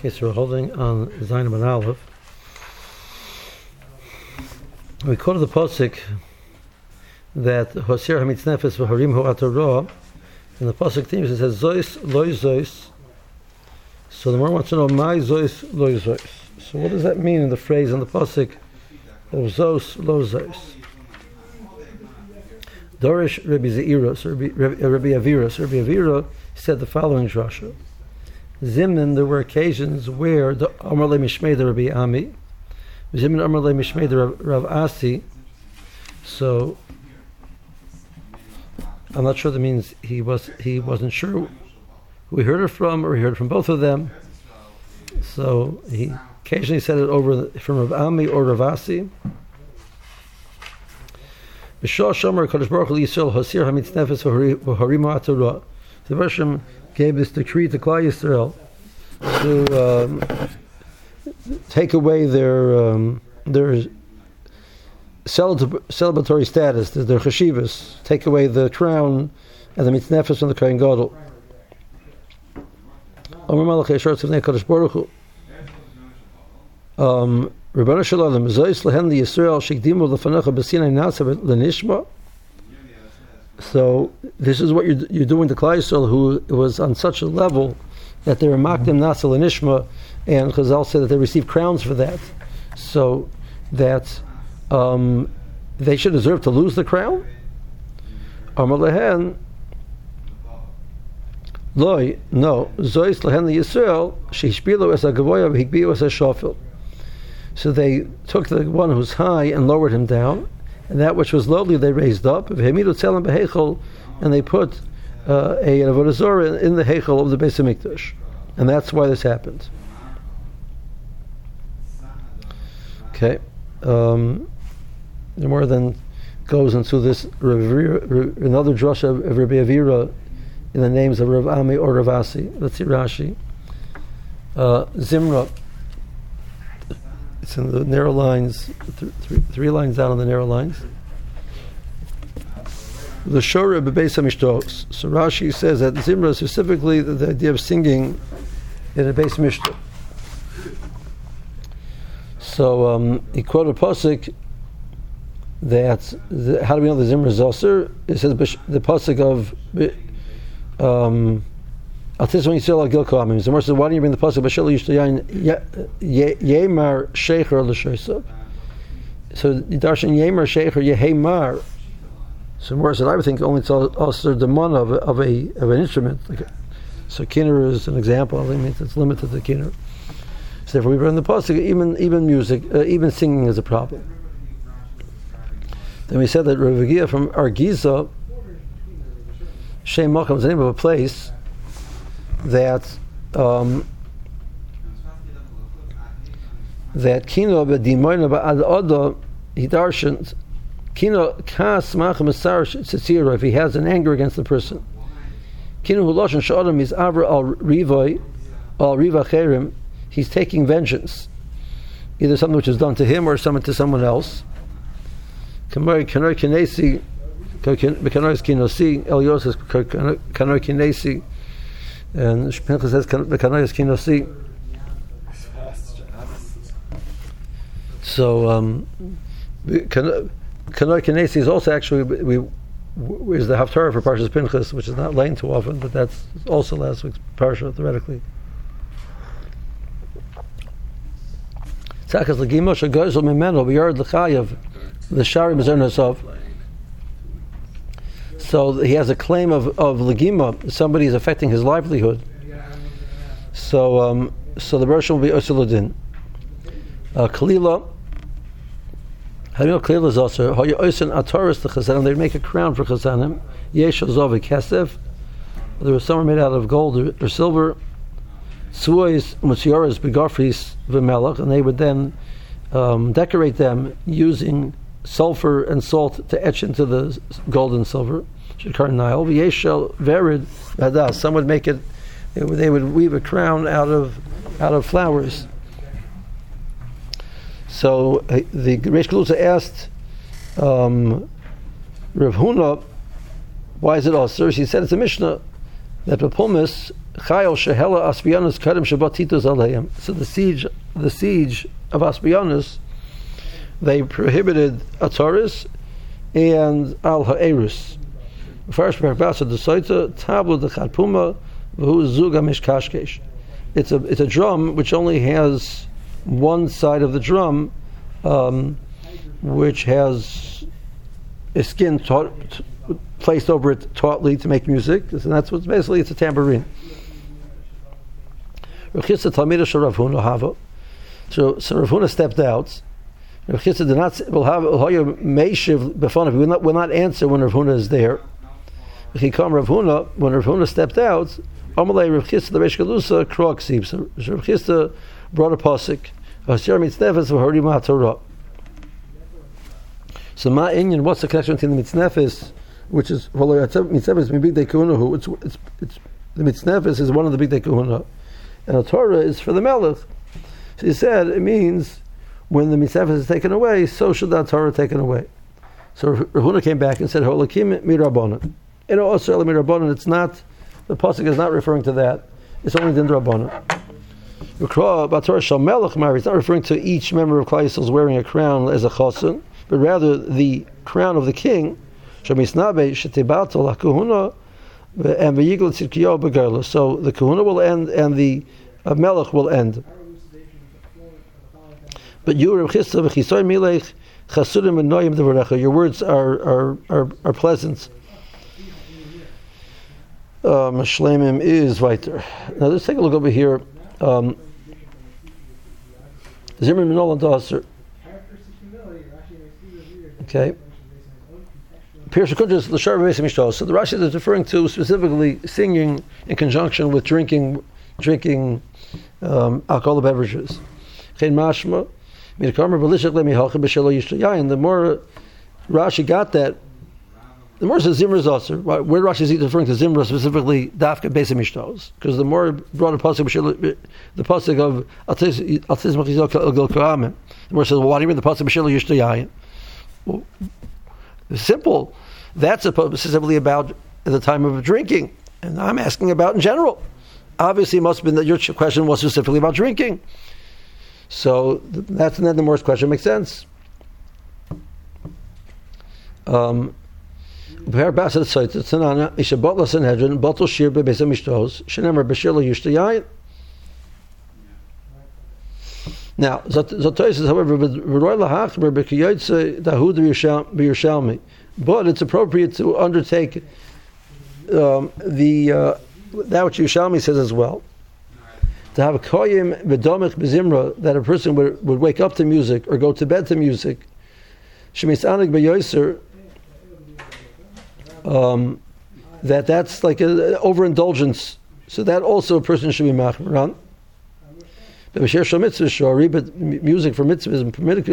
Okay, so we're holding on Zayin and Aleph. We quoted the pasuk that Hosir Hamitz Nefes v'Harim Hu Atorah. In the pasuk teams it says Zois Loi Zois. So the more wants to know my Zois Loi Zois. So what does that mean in the phrase in the pasuk of Zos Lo Zois? Dorish Rabbi Zeira, so Rabbi Avira said the following drasha. Zimnin, there were occasions where the Amar Le Mishmei the Rabbi Ami, Zimnin Amar Le Mishmei the Rav Asi. So I'm not sure that means he wasn't sure who he heard it from, or he heard it from both of them. So he occasionally said it over from Rav Ami or Rav Asi. B'shah Shomer Kadosh Baruch Hu Yisrael Hosir Hamitz Nefes v'Harimu Atorah. The Roshim gave this decree to Klal Yisrael to take away their celebratory status, their cheshivas, take away the crown and the mitznefes from the Kohen Gadol. Omer Malach Yeshar Tzivnei Kadosh Baruch Hu. Rebbeinu Shalom Zois Lehen LiYisrael Shekdimu Lefanecha B'Sinai Nasa L'Nishma. So this is what you're doing to Klal Yisrael, who was on such a level that they were makdim nasa l'nishma, and Chazal said that they received crowns for that, so that they should deserve to lose the crown. Amar lehen, loy, no, zois lehen Yisrael shehishpilu es hagavoya v'higbiu es hashafil. So they took the one who's high and lowered him down, and that which was lowly they raised up, and they put a avodah zarah in the heichal of the Beis Hamikdash, and that's why this happened. Okay, the more then goes into this another drasha of Rabbi Avira in the names of Rav Ami or Rav Asi. Let's see Rashi. Zimra. It's in the narrow lines, three lines down on the narrow lines. The Shora Bebeis HaMishtos. So Rashi says that Zimra, specifically the idea of singing in a Beis Mishta. So he quoted a pasuk that how do we know the Zimra is Zoser? It says the pasuk of Altis when Yisrael Gil Kohamim. The Gemara says, why don't you bring the pasuk Bashel Yishtayin Yemar Shecher L'Shosav? So Darshan Yemar Shecher Yehemar. So the Gemara said, I would think only it's also the man of an instrument. So kinnor is an example. I mean, it's limited to kinnor. So therefore, we bring the pasuk. Even music, even singing is a problem. Then we said that Rav Agia from Argiza, Shem Malcham is the name of a place that kino b'dimoina ba'ad oda he darshans kino kas machem asar tzira if he has an anger against the person. Kino huloshan shadam is avra al riva cherim, he's taking vengeance, either something which is done to him or something to someone else. Kamar kanor kinesi kanor kinosi Elios says kanor kinesi. And Pinchas says, "Kanayas kinosi." So, Kanay Kinesi is also actually is the Haftarah for Parshas Pinchas, which is not laying too often, but that's also last week's parsha theoretically. Tzakas l'gimo shegozel mimeno b'yard l'chayav l'shari b'zernosov. So he has a claim of legima. Somebody is affecting his livelihood. So the version will be Usuludin. Kalila. How do you know Kalila is also? How you oisen ataris the chazanim? They make a crown for chazanim. Yeshal zovi kesef. There was some made out of gold or silver. Suois mutsioras begafris v'melach, and they would then decorate them using sulfur and salt to etch into the gold and silver. Nile. Some would make it. They would weave a crown out of flowers. So the Reish Galusa asked Rav Huna, why is it also? She said it's a Mishnah that Papumis Chayil shehela Aspianus kadem shabat titus aleim. So the siege of Aspianus, they prohibited Ataris and Al Ha'erus. First, Perbasa the Saita Tabla the Chatpuma V'hu Zuga Mishkashkesh. It's a drum which only has one side of the drum, which has a skin placed over it tautly to make music, and that's what's basically, it's a tambourine. So Rav Huna stepped out. Rav Chisda did not. Will not answer when Rav Huna is there. When Rav Huna stepped out, Amalei Rav Chisda the Reish Galusa krok sib. So Rav Chisda brought a pasuk. So ma inyan, what's the connection between the mitznefes, which is mitznefes mi big kahuna? It's the mitznefes is one of the big kahuna, and the Torah is for the melech. So he said it means when the mitznefes is taken away, so should that Torah taken away. So Rav Huna came back and said holakim mirabanan. Also mirabanan. It's not, the pasuk is not referring to that. It's only din rabbanan. It's not referring to each member of Klal Yisrael wearing a crown as a chosin, but rather the crown of the king. So the kahuna will end and the melech will end. But you, Rav Chisda, your words are pleasant. Shleimim is weiter. Now let's take a look over here. Zimmer Minolan Dosser. Okay. So the Rashi is referring to specifically singing in conjunction with drinking alcoholic beverages. The more Rashi got that, the more says Zimra Zosser. Where Rashi is referring to Zimra specifically, Dafka Beis Mishtos, because the more brought a pasuk, the pasuk of Atis Machizok Gil Kohamim. The more says, well, why do you read the pasuk B'Shelo Yishtayayin? Well, it's simple. That's specifically about at the time of drinking, and I'm asking about in general. Obviously, it must have been that your question was specifically about drinking. So that's the more question makes sense. Now, Zotois is, however, but it's appropriate to undertake that which Yerushalmi says as well. To have a koyim v'domich b'zimra, that a person would wake up to music or go to bed to music. Shemisanig b'yoser, that's like an overindulgence. So that also a person should be machmir on. But music for mitzvahs is permitted.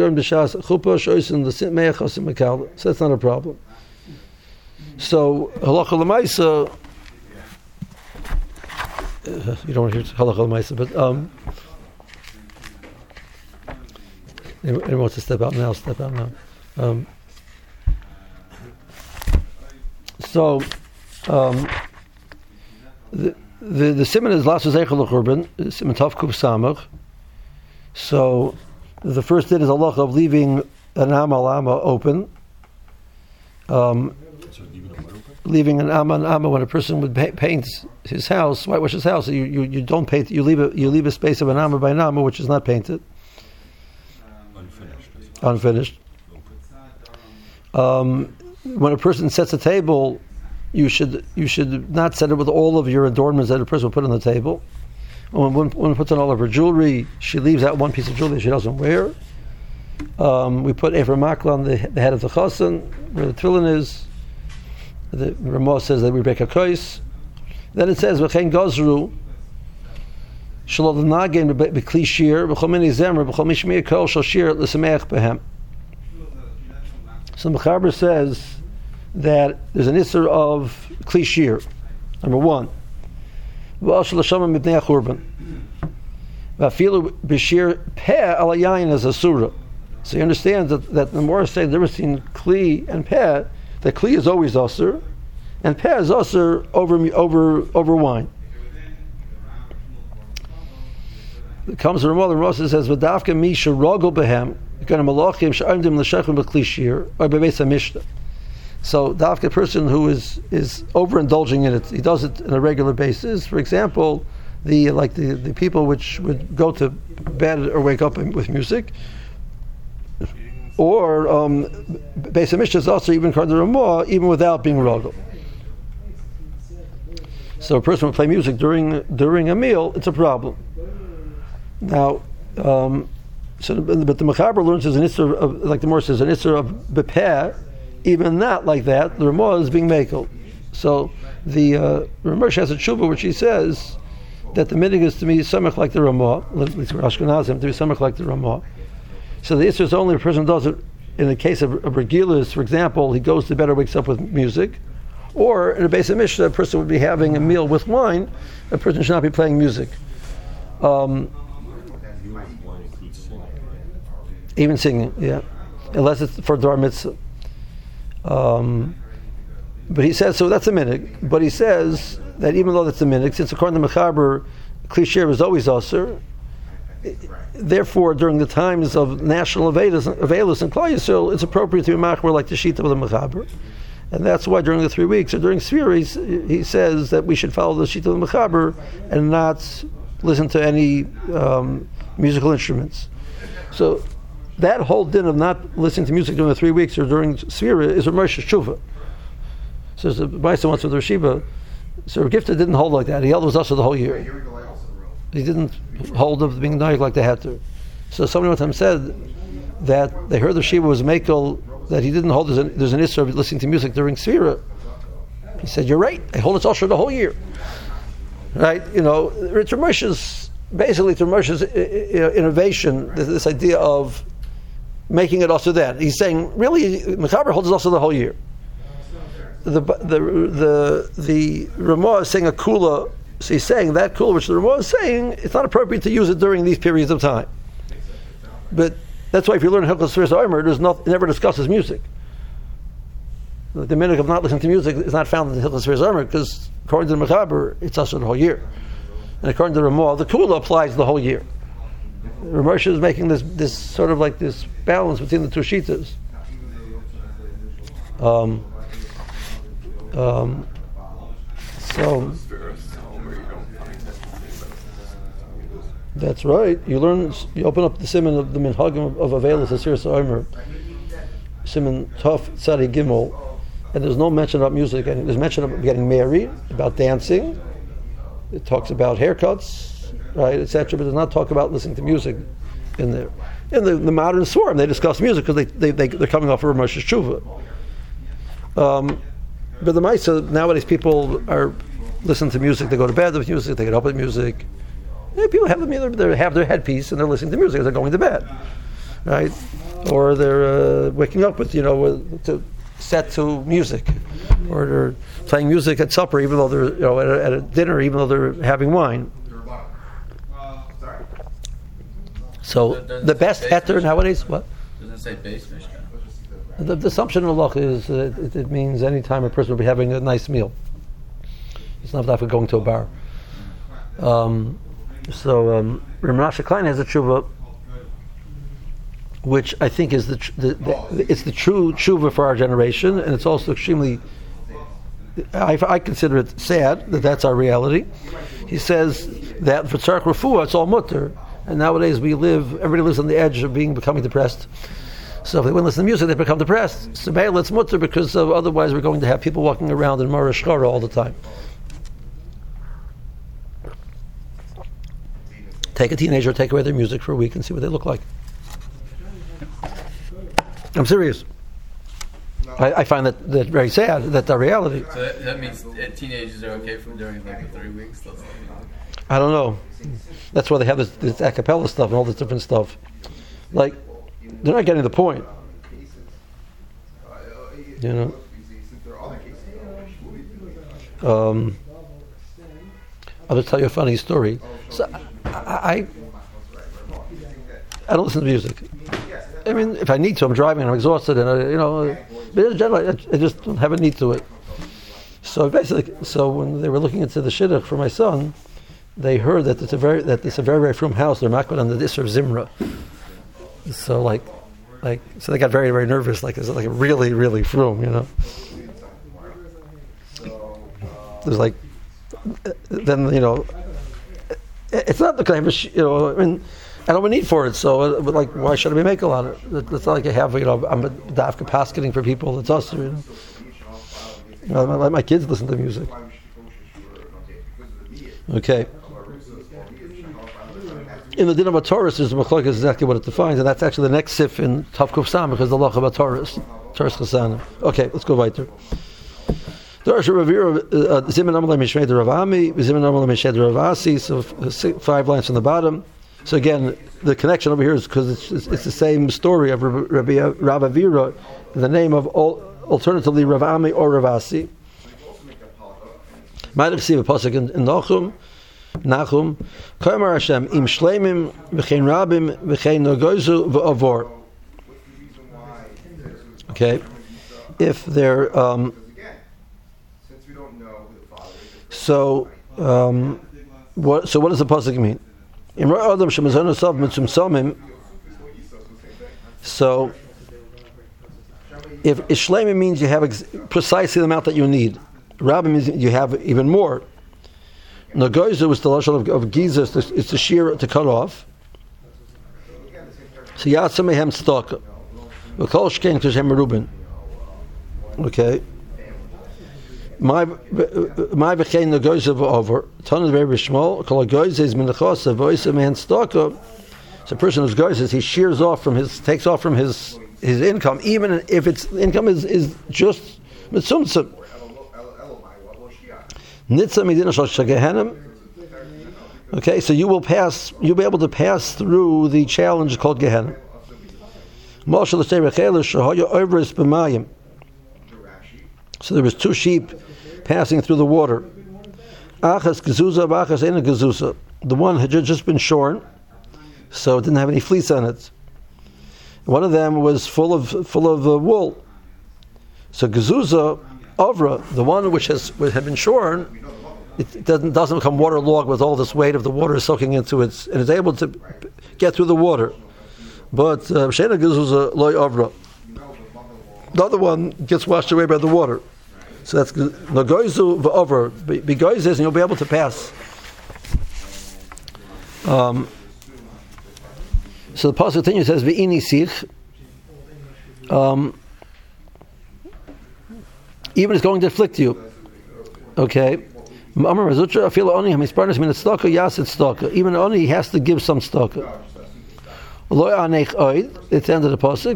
So that's not a problem. So halacha l'maisa, you don't want to hear halacha l'maisa, but anyone wants to step out now, step out now. The siman is lasu zeichel l'churban, siman tov kuf samach. So the first din is halacha of leaving an ama open. Leaving an ama when a person would paint his house, whitewash his house, you don't paint. You leave a space of an ama by an ama which is not painted, unfinished. When a person sets a table, you should not set it with all of your adornments that a person will put on the table. When one puts on all of her jewelry, she leaves out one piece of jewelry that she doesn't wear. We put Ephraim Makla on the head of the chasen, where the tefillin is. The Ramah says that we break a kos. Then it says, "V'chein gazru shalol nagin b'kli shir b'chol mini zemer b'chol mishmir kol shal shir l'sameach behem." So the Mechaber says that there's an issur of kli shir. Number one, v'ashal l'shamim mibnei achurban v'afilu b'shir peh al yayin as a surah. So you understand that the more say the difference between kli and peh. The kli is always usher, and peh is usher over wine. It comes to Ramah says, "V'dafka mi sherogel behem, kana malachim she'amdim l'shechem b'klishir or b'beis hamishna." So, dafka person who is overindulging in it, he does it on a regular basis. For example, the people which would go to bed or wake up with music, or beis hamishna is also even called the Ramah, even without being rogel. So, a person would play music during a meal. It's a problem. Now, but the Mechaber learns as an Isser of, like the Mor says, an Isser of Bepeh, even not like that, the Ramah is being makel. So the Ramesh has a tshuva which he says that the minig is to be samech like the Ramah, at least for Ashkenazim, to be samech like the Ramah. So the Isser is only if a person does it in the case of Regilas, for example, he goes to bed or wakes up with music, or in a Beis HaMikdash, a person would be having a meal with wine, a person should not be playing music. Even singing, yeah, unless it's for Dar Mitzvah. But he says, so that's a minig. But he says that even though that's a minig, since according to Mechaber, Klishir is always Aser, therefore during the times of national Avelis and Klal Yisrael, it's appropriate to be machmer like the Shita of the Mechaber. And that's why during the 3 weeks, or during Sfira, he says that we should follow the Shita of the Mechaber and not listen to any musical instruments. So that whole din of not listening to music during the 3 weeks or during Sfira is a Moshe Tshuva. So the Maisa wants with Rosh Hashiva. So Gifta didn't hold like that. He held it was also the whole year. He didn't hold of being naik like they had to. So somebody one time said that they heard the Shiva was Mekel, that he didn't hold there's an Isra of listening to music during Sfira. He said, you're right. I hold it also the whole year. Right? You know, it's Ramoshe's, basically it's Ramoshe's innovation, this idea of making it also that. He's saying, really, Mechaber holds it also the whole year. The Ramah is saying a kula, so he's saying that kula, which the Ramah is saying, it's not appropriate to use it during these periods of time. But that's why if you learn Hilchos Sfiras Omer, it never discusses music. The minute of not listening to music is not found in the Hilchos Sfiras Omer, because according to the Mechaber, it's also the whole year. And according to the Ramah, the kula applies the whole year. Ramesh is making this sort of like this balance between the two shitas. So that's right. You open up the siman of the minhagim of Avelis Asiris Omer, siman Tov Tzadi Gimel, and there's no mention about music. And there's mention about getting married, about dancing. It talks about haircuts, right, etc. But does not talk about listening to music in there. In the modern Swarm, they discuss music because they're coming off of Ramoshe's Tshuva. But the Maisa, nowadays people are listening to music, they go to bed with music, they get up with music. Yeah, people have their headpiece and they're listening to music as they're going to bed, right? Or they're waking up with, to set to music. Or they're playing music at supper even though they're, at a dinner even though they're having wine. So the best etter nowadays, what? Doesn't it say base Mishnah? The assumption of Allah is it means any time a person will be having a nice meal. It's not like going to a bar. So Ramesh Klein has a tshuva, which I think is it's the true tshuva for our generation, and it's also extremely. I consider it sad that that's our reality. He says that for tzarech refuah it's all mutter, and nowadays everybody lives on the edge of becoming depressed. So if they wouldn't listen to music, they become depressed. So let's mutter because otherwise we're going to have people walking around in Mara Shkara all the time. Take a teenager, take away their music for a week and see what they look like. I'm serious. I find that very sad, that's our reality. So that means teenagers are okay from during like the 3 weeks? I don't know. That's why they have this a cappella stuff and all this different stuff. Like, they're not getting the point. I'll just tell you a funny story. So I don't listen to music. I mean, if I need to, I'm driving and I'm exhausted, and but in general, I just don't have a need to it. So basically, when they were looking into the shidduch for my son, they heard that it's a very frum house. They're makbid on the Isser of Zimra. So so they got very, very nervous. Like, is it like a really, really frum? There's then it's not the kind of I mean, I don't have a need for it. So, why should I be making a lot of it? It's not like I have I'm a dafka pasketing for people. It's us. Let my kids listen to music. Okay. In the din of a Taurus, there's a machlokes exactly what it defines, and that's actually the next sif in Tav Kuf Sam, because the law about Taurus Chasanim. Okay, let's go weiter. There's a Ravira Zimin Amalei Mishnei Ravami, Zimin Amalei Mishnei Ravasi. So 5 lines from the bottom. So again, the connection over here is because it's the same story of Rav Avira, in the name of alternatively Ravami or Ravasi. Might have seen a pasuk in Nachum, Komer Hashem im shleimim v'chein rabim v'chein nogozu v'avor. Okay, if they're what does the pasuk mean? So if shleimim means you have precisely the amount that you need, rabim means you have even more. Nagoizu was the lashon of Giza. It's the shear to cut off. So Yatsa mehem tzedakah. V'kol shkein k'shem merubin. Okay. My v'chein nagoizu v'over. Ton is very shmol. Kol nagoizu is minachos v'oisa mehem tzedakah. So a person who's goizes, he shears off takes off from his income, even if its income is just mitzumtzum. Okay, so you'll be able to pass through the challenge called Gehenna. So there was 2 sheep passing through the water. The one had just been shorn, so it didn't have any fleece on it. One of them was full of wool. So Gezuza Avra, the one which had been shorn, it doesn't become waterlogged with all this weight of the water soaking into it, and is able to get through the water. But Shena Gezuza Loy Avra, the other one gets washed away by the water. So that's Nagoizu v'Avra. Be goizes, and you'll be able to pass. So the pasuk continues, says V'ini sich. Even it's going to afflict you. Okay. Even oni he has to give some tzedakah. It's the end of the pasuk.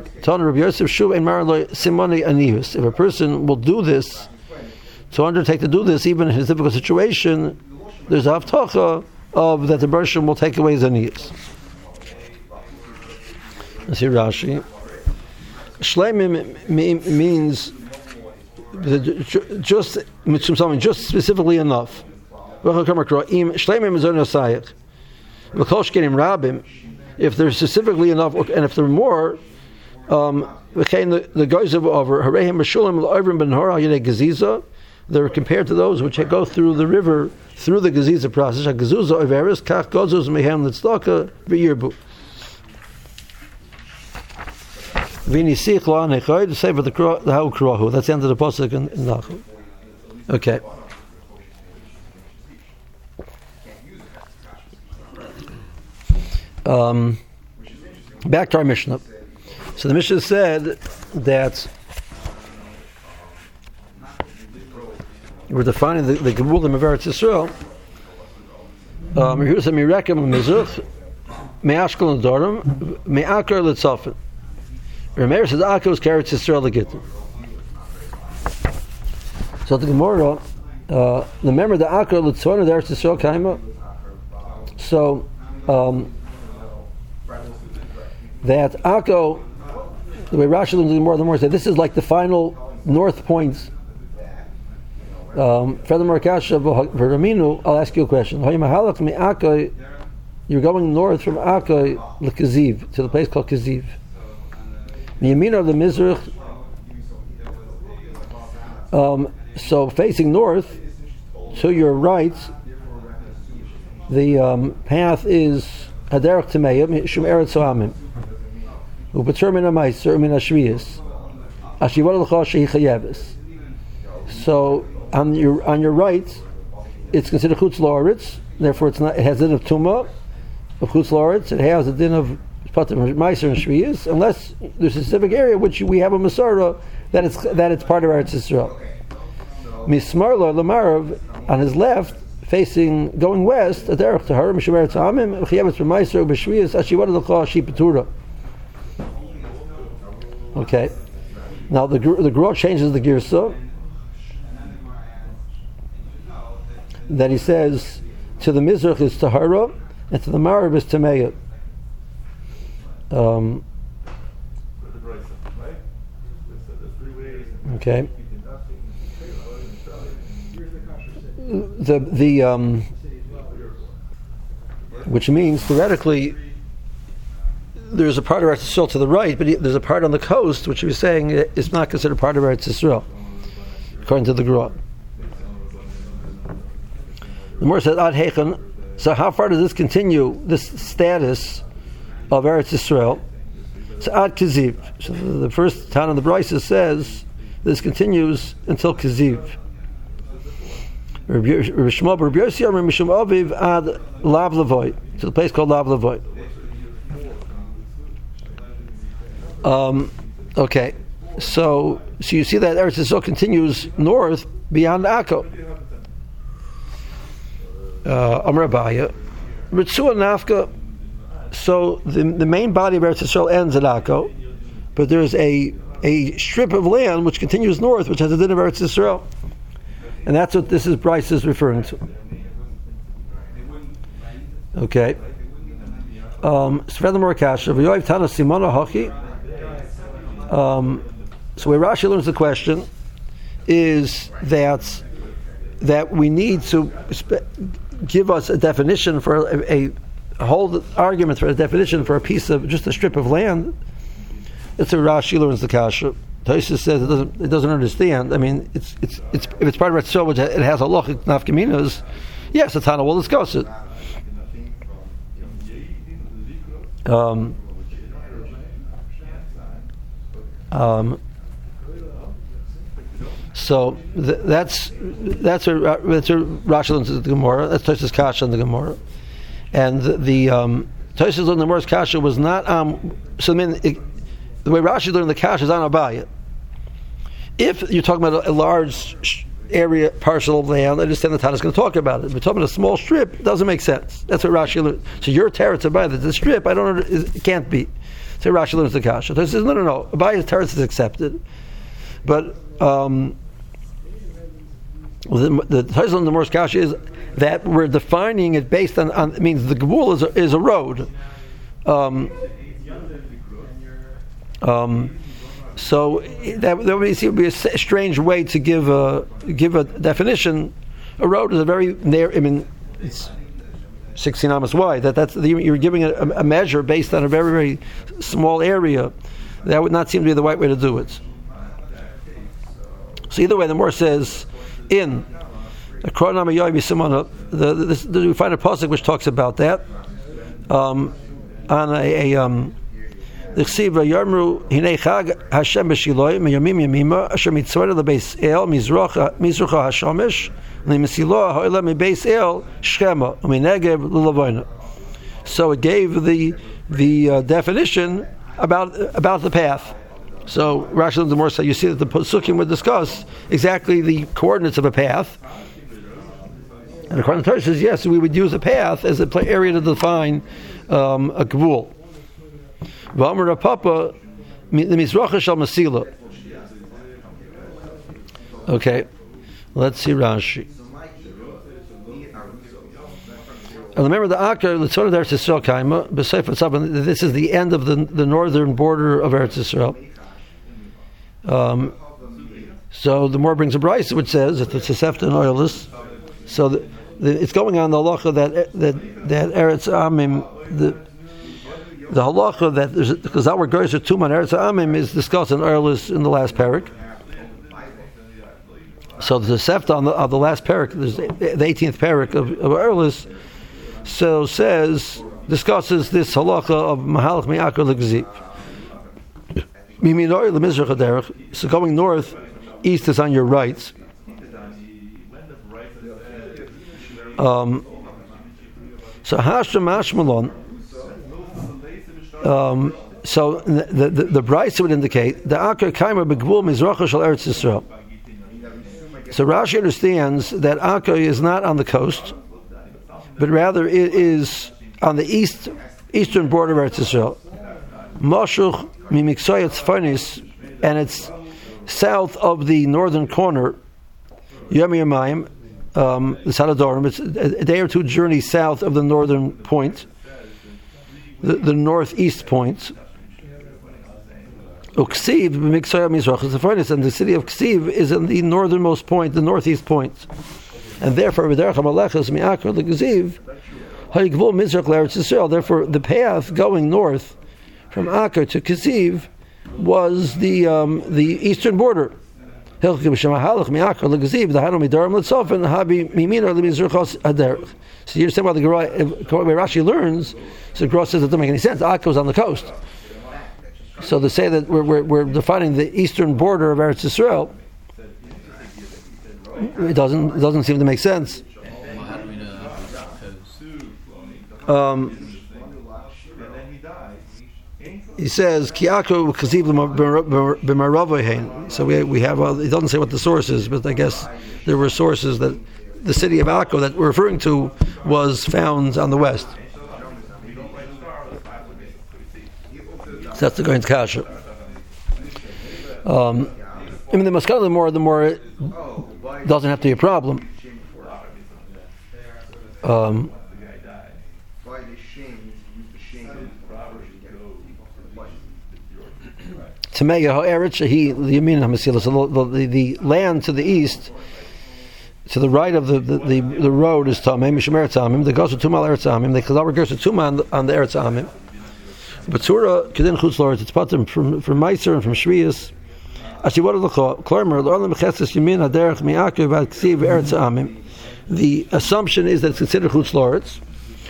If a person will do this, to undertake to do this, even in his difficult situation, there's a haftacha of that the Bershom will take away his aniyus. Let's see Rashi. Shleimim means just specifically enough. If they're specifically enough, and if they're more, the guys over they're compared to those which go through the river through the geziza process. That's the end of the pasuk in Nachum. Okay. Back to our Mishnah. So the Mishnah said that we're defining the Gebulim of Eretz Yisrael. Here's a Mirekim Mizuch, Me'ashkol Adorim, Me'akar L'Tzafin. Rameir says Akar was carried to Yisrael the Gittin. So the Gemara, remember the Akar L'Tzafin of Eretz Yisrael Kaima. So that Akko, the way Rashi learns the more said this is like the final north point. Furthermore, Kasha V'Raminu, I'll ask you a question. You're going north from Akko L'Kaziv to the place called Kaziv. The Yamina of the Mizrach. So facing north to your right the path is Haderech Tameya Mishum Eretz Amim. Ubetur min Meiser min Ashviyas. Ashivot L'cha Shehi Chayeves. So on your right, it's considered Chutz La'aretz. Therefore, it has a din of Tumah of Chutz La'aretz. It has a din of Meiser and Shviyas, unless there's a specific area which we have a Masara that it's part of Eretz Yisrael. Mismarla Lamarav on his left, facing going west, Aderech Tahara Mishum Eretz Amim Chayeves B'Meiser B'Shviyas Ashivot L'cha Shehi Petura. Okay. Now the Gra changes the Girsa. That he says to the Mizrach is Tahara and to the Marav is Tameya. Okay. The which means theoretically there's a part of Eretz Yisrael to the right, but there's a part on the coast which he was saying is not considered part of Eretz Yisrael, according to the Gra. The Gemara says Ad Heichen. So how far does this continue? This status of Eretz Yisrael. So Ad Kiziv. So the first town in the Brisa says this continues until Kiziv. Rabbi Shmuel Rabbi Yossi Amar Mishum Aviv Ad Lav Levoy, to the place called Lav Levoy. Okay, so you see that Eretz Yisrael continues north beyond Akko. Amar Abaya, Ritzua Nafka. So the main body of Eretz Yisrael ends at Akko, but there's a strip of land which continues north, which has a din of Eretz Yisrael, and that's what this Bryce is referring to. Okay. So furthermore, Kasha v'yoyv Tana Simona Hachi. So where Rashi learns the question is that we need to give us a definition for a whole argument for a definition for a piece of just a strip of land. It's a Rashi learns the kasha. Tosfos says it doesn't understand. I mean, it's if it's part of Eretz which it has a lochik nafkaminas. Yes, the Tana will discuss it. So that's where Rashi learns the Gemara. That's Tosfos kasha in the Gemara, and the Tosfos in the Gemara's kasha was not so I mean the way Rashi learned the kasha is on Abaya. If you're talking about a large area, parcel of land, I understand the Tana is going to talk about it. If we're talking about a small strip, it doesn't make sense. That's what Rashi learned. So your teretz Abaya, the strip, it can't be. So Rashi learns the kasha. So he says, no. Abaya's teretz is accepted. But the title in the Morse kasha is that we're defining it based on it means the Gevul is a road. So that would be a strange way to give a definition. A road is a very narrow. I mean, it's 16 amas wide. You're giving a measure based on a very, very small area. That would not seem to be the right way to do it. So either way, the Morse says in we find a pasuk which talks about that on the Chsiva Yarmru Hinei Chag Hashem B'Shiloi Meyamim Yamima Asher Mitzvah LeBeis El Mizracha Hashomesh LeMesilah Ha'olah MeBeis El Shchema UMeNegev L'Lavoina. So it gave the definition about the path. So Rashi and the Morsa, you see that the Pesukim would discuss exactly the coordinates of a path. And according to Torah says, yes, we would use a path as an area to define a Gevul. V'amar Papa, the Mizracha shel Masila. Okay, let's see Rashi. And remember the Akar, the Tzorah of Eretz Yisrael Kaima, B'Sefer Tzav, this is the end of the northern border of Eretz Yisrael. So the more brings a Bryce which says that it's a Sefta and oilless. So it's going on the halacha that Eretz Amim, the halacha that because that word goes to Tuman Eretz Amim is discussed in oilless in the last parak. So the Sefta on the last parak, there's the 18th parak of oilless. So discusses this halacha of mahalach mi'akar l'gziv. Miminor l'mizrach haderech. So going north, east is on your right. So hashram mashmalon. So the Brisa would indicate the akar kaimer begvul mizracha shel Eretz Yisrael. So Rashi understands that Akko is not on the coast, but rather it is on the eastern border of Eretz Yisrael. Moshuch mimiksoyet tzfonis, and it's south of the northern corner. Yom Yamayim, the Sadadorim. It's a day or two journey south of the northern point, the northeast point. Uksiv b'miksoyet mizrach tzfonis, and the city of Ksiv is in the northernmost point, the northeast point, and therefore v'derech hamalechas mi'akar l'gziv ha'yigvul mizrach l'Eretz Yisrael. Therefore, the path going north from Akar to Ksiv was the eastern border. So you understand why the Rashi learns. So the Gemara says it doesn't make any sense. Akko is on the coast. So to say that we're defining the eastern border of Eretz Yisrael, it doesn't seem to make sense. He says Kiako Kaziv b'Maravohen. So we have. It doesn't say what the source is, but I guess there were sources that the city of Akko that we're referring to was found on the west. So that's the Gaon's kasha. I mean, the maskana, the more it doesn't have to be a problem. To make the land to the east, to the right of the road is Tamim, Mishemer Tamim. They go to Tumal Eretz Amim. They Chazal goes to Tumal on the Eretz Amim. But Tzura Kedin Chutz Lord, it's patim from Meiser and from Shvius. The assumption is that it's considered Chutz Lords.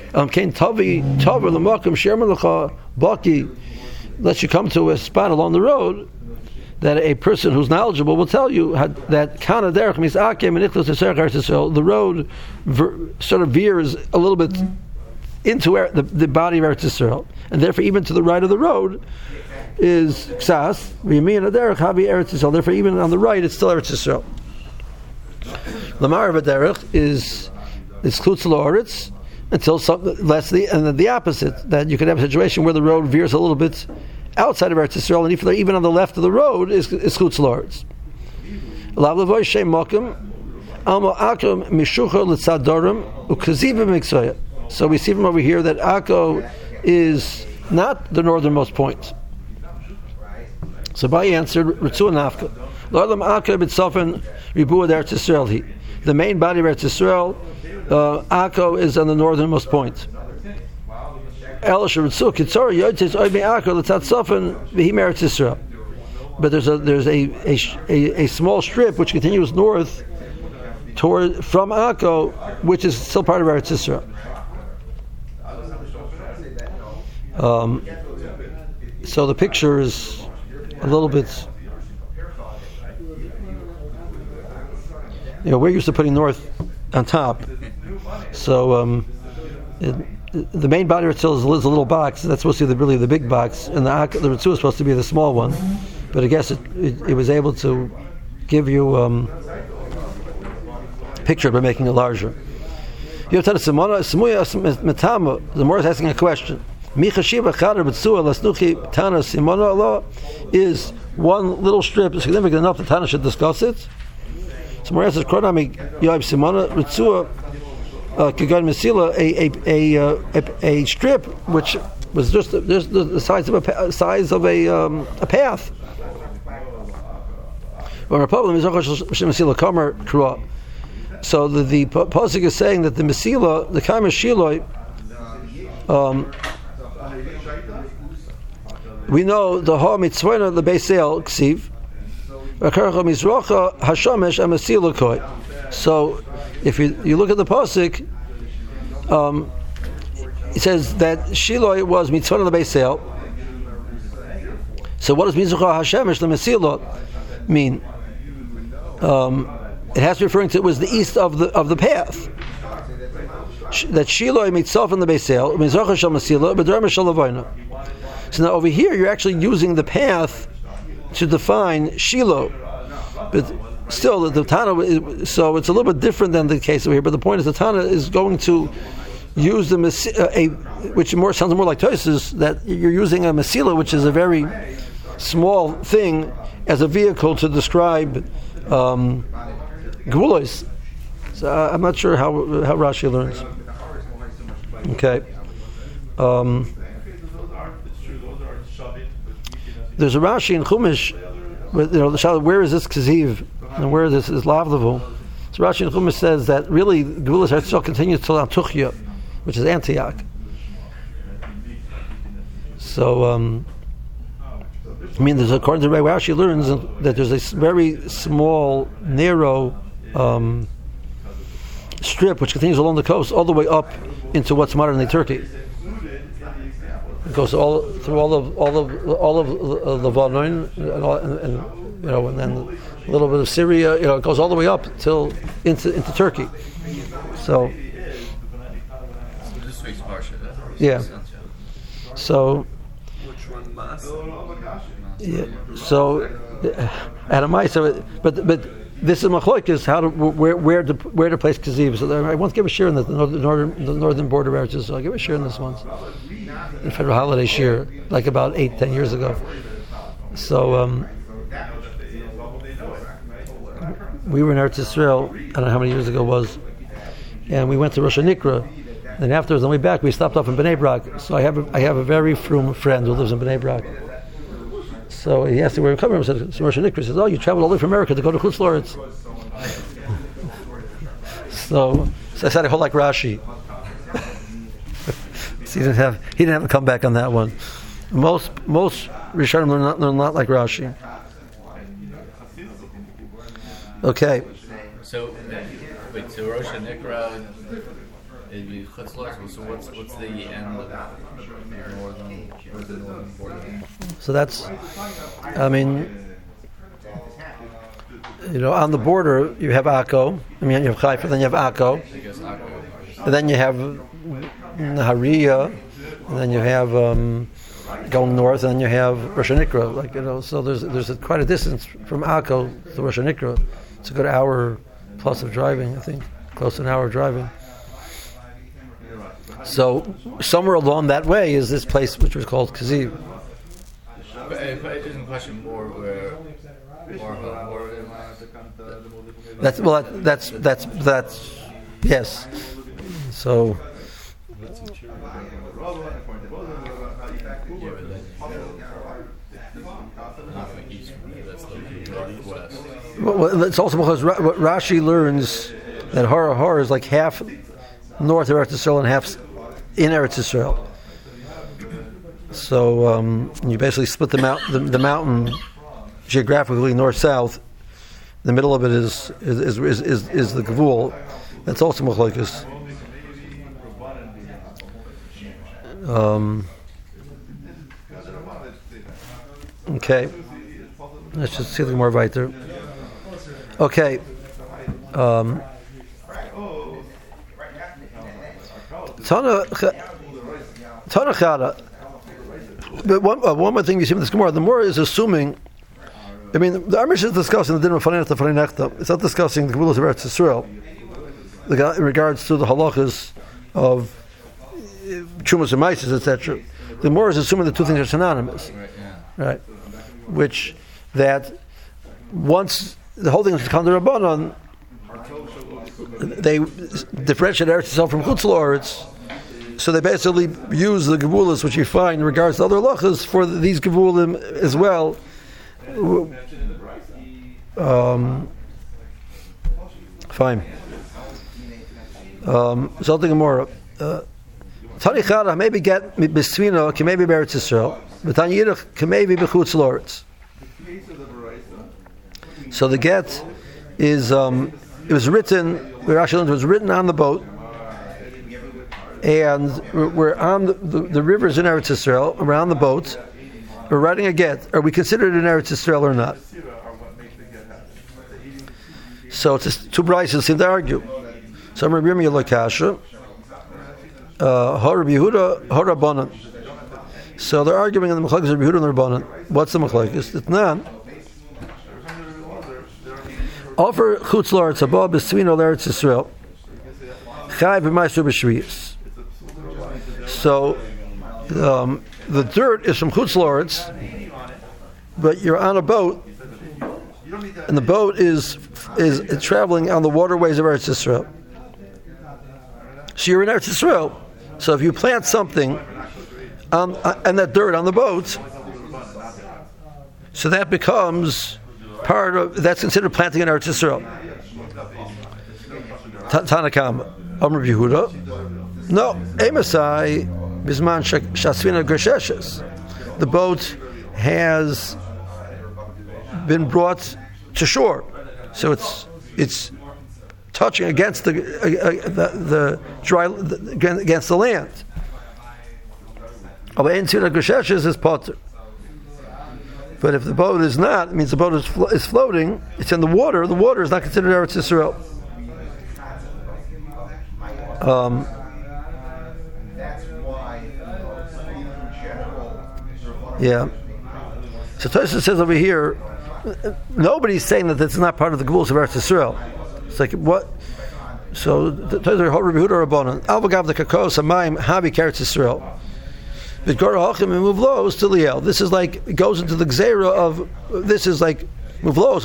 Lets you come to a spot along the road that a person who's knowledgeable will tell you that Kana Derech means Akim and Ichlas Yisrael. The road sort of veers a little bit into the body of Eretz Yisrael, and therefore even to the right of the road is Ksas. V'yamin Derech Havi Eretz Yisrael. Therefore, even on the right, it's still Eretz Yisrael. Lamar V'derech is Chutz La'aretz until and then the opposite, that you could have a situation where the road veers a little bit outside of Eretz Yisrael, and if they're even on the left of the road is Chutz La'aretz. Lav Lavoy Shem Mokim Almo Akum Mishucha L'Tzadorim Ukaziv Miksoya. So we see from over here that Akko is not the northernmost point. So Bai answered, Ritzu Nafka. L'Olam Akko B'Tzofen Ribuad Eretz Yisrael. The main body of Eretz Yisrael, Akko is on the northernmost point. Elisha Ritzu Kitzor Yotzes Oibei Akko L'Tzofen V'Him Eretz Yisrael. But there's a small strip which continues north from Akko, which is still part of Eretz Yisrael. So the picture is a little bit. We're used to putting north on top. So the main body of Ritzul is a little box. That's supposed to be really the big box, and the Ritzul is supposed to be the small one. But I guess it was able to give you a picture by making it larger. You have to tell the more is asking a question. Is one little strip significant enough that Tana should discuss it? So Moria says, a strip which was just the size of a path. Or a problem is so the pasuk is saying that the Mesila, the Kaima Shiloi, we know the Ha Mitzvona the Beisel Ksiv, Akarcha Mizracha Hashamesh and Mesila Koi. So if you look at the pasuk, It says that Shiloi was mitzvah on the Beis Hillel. So what does Mizucha Hashemish Lemesilo mean? It has to be referring to it was the east of the path. That Shiloi mitzvah on the Beis Hillel, Mizucha Shel Mesilo, B'Derma Shel Avoina. So now over here you're actually using the path to define Shiloh, but still the Tana. So it's a little bit different than the case over here. But the point is the Tana is going to use the which sounds more like Tosfos, that you're using a Mesila, which is a very small thing, as a vehicle to describe Gevulos. So I'm not sure how Rashi learns. Okay. There's a Rashi in Chumash, where is this Kaziv and where is this Lavlavu? So Rashi in Chumash says that really Gevulos still continues till Antuchya, which is Antioch. So, there's, according to the way Rashi learns, that there's a very small, narrow strip which continues along the coast all the way up into what's modern day Turkey. It goes all through all of Lebanon, and then a little bit of Syria. It goes all the way up till into Turkey. So. This week's Parsha. Yeah. So. Which one? Mas? Yeah. So, Adamai. So, but this is machlokes where to place Kaziv. So I once gave a share in the northern border of Eretz Yisrael. I gave a share in this once, in Federal Holiday share, like about 8-10 years ago. So we were in Eretz Yisrael. I don't know how many years ago it was, and we went to Rosh Nikra. And afterwards, on the way back, we stopped off in Bnei Brak. So I have a very frum friend who lives in Bnei Brak. So he asked me where I'm coming from. I said, Rosh Nikra. He says, "Oh, you traveled all the way from America to go to Chutz La'aretz." So I said, I hold like Rashi. So he didn't have a comeback on that one. Most Rishonim learn not like Rashi. Okay. So wait, so Rosh Nikra. It'd be Chutz La'aretz. So what's the end of northern border? So that's, on the border you have Akko. You have Haifa, then you have Akko, and then you have Nahariya, and then you have going north, and then you have Rosh Nikra. So there's quite a distance from Akko to Rosh Nikra. It's a good hour plus of driving, I think, close to an hour of driving. So somewhere along that way is this place which was called Kaziv. But isn't the question more where That's yes. So well, it's also because Rashi learns that Har is like half north of Eretz Yisrael and half in Eretz Yisrael. So you basically split the mountain geographically north-south. The middle of it is the Gevul. That's also machlokes. Okay. Let's just see more weiter. Okay. Tanachada. But one more thing you see in this Gemara, the Gemara is assuming. The Amish is discussing the din of Fanei Nechta. It's not discussing the Gevulos of Eretz Yisrael in regards to the halachas of Chumas and Maises, etc. The Gemara is assuming the two things are synonymous, right? Which that once the whole thing is Kandar Rabbanon, they differentiate Eretz Yisrael from Chutz La'aretz. So they basically use the Gevulos which you find in regards to other halachas for these Gevulim as well. Fine. Something more. Tarichada maybe get Bisvino can maybe Eretz Yisrael, but Tanyirach can maybe Bechutz La'aretz. So the get is it was written. It was written on the boat. and we're on the rivers in Eretz Yisrael. We're on the boat. We're riding a get. Are we considered in Eretz Yisrael or not? So it's two brises seem to argue. Some Rabbi Yirmiyah Lakasha, Rabbi Yehuda, Rabbanan. So they're arguing in the Machlokes of Rabbi Yehuda and Rabbanan. What's the Machlokes? It's not. Offer chutz la'aretz haba b'svino l'Eretz Yisrael. Chai b'ma'aser b'shviyus. So the dirt is from chutz la'aretz, but you're on a boat, and the boat is traveling on the waterways of Eretz Yisrael. So you're in Eretz Yisrael. So if you plant something and that dirt on the boat, so that becomes that's considered planting in Eretz Yisrael. Tanakama, Amr Yehuda. No, Emasai Bisman Shasvina Gersheshes. The boat has been brought to shore, so it's touching against the dry against the land. Is potter. But if the boat is not, it means the boat is floating. It's in the water. The water is not considered Eretz Yisrael. Yeah. So Tosfos says over here, nobody's saying that it's not part of the Gevulos of Eretz Yisrael. It's like what? So Tosfos are Rabbi Yehuda Rabbanan. Alvagav the kakos hamayim habi Eretz Yisrael. This is like, it goes into the gzeira of, this is like muvlos,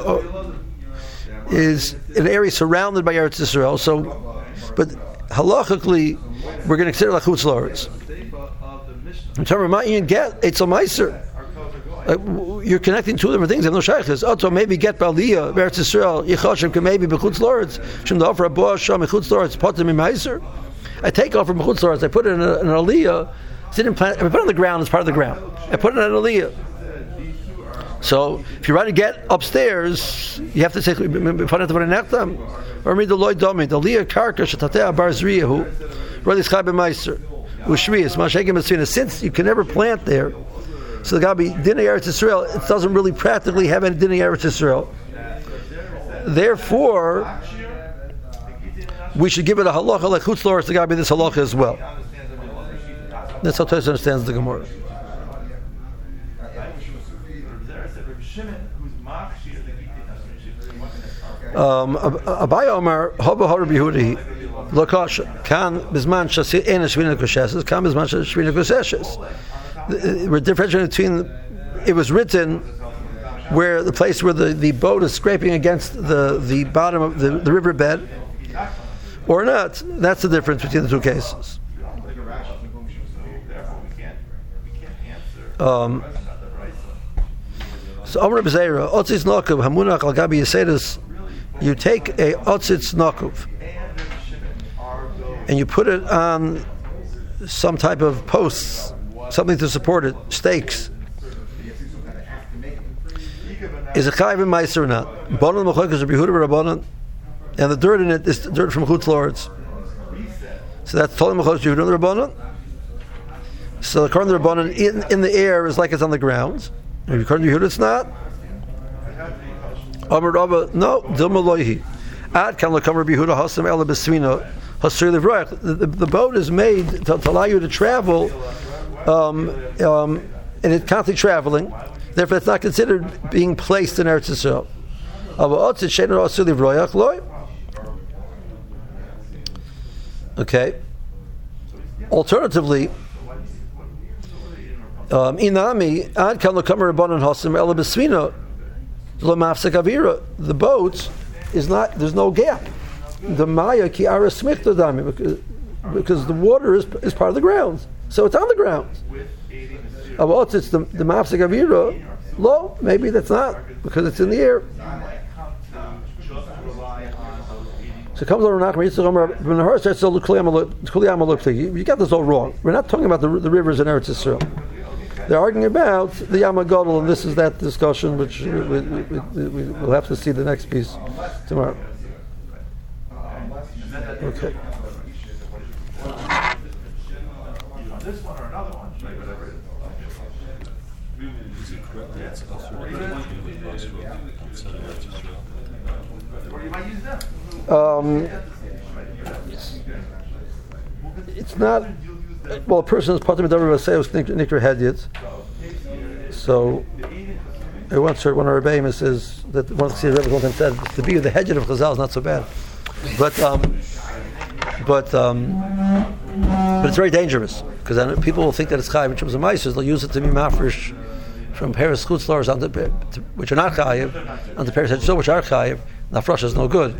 is an area surrounded by Eretz Yisrael. So, but halachically, we're going to consider like chutz la'aretz. In terms of ma'yin get, it's a meiser. You're connecting two different things. I have no shaykhs. Also, maybe get baliyah, Eretz Yisrael, yichashem can maybe be chutz la'aretz. Shem da'afra aboah sham chutz la'aretz potem meiser. I take off from chutz la'aretz. I put it in an aliyah. I put it on the ground as part of the ground. I put it in an aliyah. So if you're trying to get upstairs, you have to say or read the loy domi, the aliyah karka shatatea bar zriyahu, rodi schab b'meiser, ushviyas ma'ashekim b'svina. Since you can never plant there, so the gabi dinei Eretz Yisrael, it doesn't really practically have any dinei Eretz Yisrael. Therefore, we should give it a halacha like chutz la'aretz. The gabi this halacha as well. That's how Tosfos understands the Gemara. Abai Omar Haba Rabbi Yehuda Lokasha Kan Bisman Shasi Ena Shvina Koshes Kan Bisman Shvina Koshes. We're differentiating between, it was written where the place where the boat is scraping against the bottom of the riverbed or not. That's the difference between the two cases. So Amr B'Zeira, Otzitz Nokuv, Hamunach Al Gabi Yesedus, you take a Otzitz Nokuv and you put it on some type of posts, something to support it, stakes. Is it Chayv and Meiser or not? Bonan M'Chokes Rabbi Yehuda Rabbanan, and the dirt in it is dirt from chutz la'aretz. So that's Tolim M'Chokes Rabbi Yehuda Rabbanan. So according to the Rabbanan, in the air is like it's on the ground. According to Yehuda, it's not. Amar Rabba, no, Dilma Loihi. Ad kan lekam Rabbi Yehuda hasam ela b'svina hasri livroach. The boat is made to allow you to travel, and it's constantly traveling. Therefore, it's not considered being placed in Eretz Yisrael. Okay. Alternatively, Inami ad kan lekam Rabbanan hasam ela b'svina. The boat is not, there's no gap. The Maya ki ara smichta dami, because the water is part of the ground. So it's on the ground. About it's the mafsek avira, low, maybe that's not, because it's in the air. So comes on Renach you got this all wrong. We're not talking about the rivers in Eretz Yisrael. They're arguing about the Yam HaGadol, and this is that discussion, which we'll have to see the next piece tomorrow. Okay. It's not. Well, a person is part of the Davar was Nikra Hedyot. So, one of our Rebbeim says that one of the Rebbe's one time said to be the Hedyot of Chazal is not so bad, but it's very dangerous because then people will think that it's chayiv in terms of ma'asos. They'll use it to be mafresh from Paris chutzlars which are not chayiv, onto Paris hedyot which are chayiv. Nafresh is no good.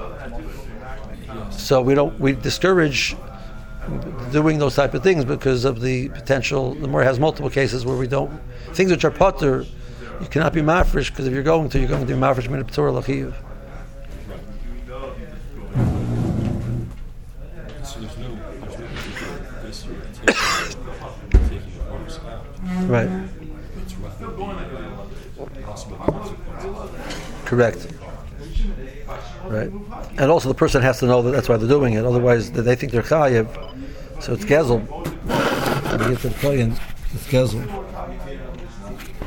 So we discourage doing those type of things because of the potential. The more it has multiple cases where we don't things which are potter, you cannot be mafresh because if you're going to be mafresh min p'torah l'chiyuv. Right. Correct. Right. And also the person has to know that that's why they're doing it. Otherwise, they think they're chayiv, so it's gezel. When you get to the play-in, it's gezel.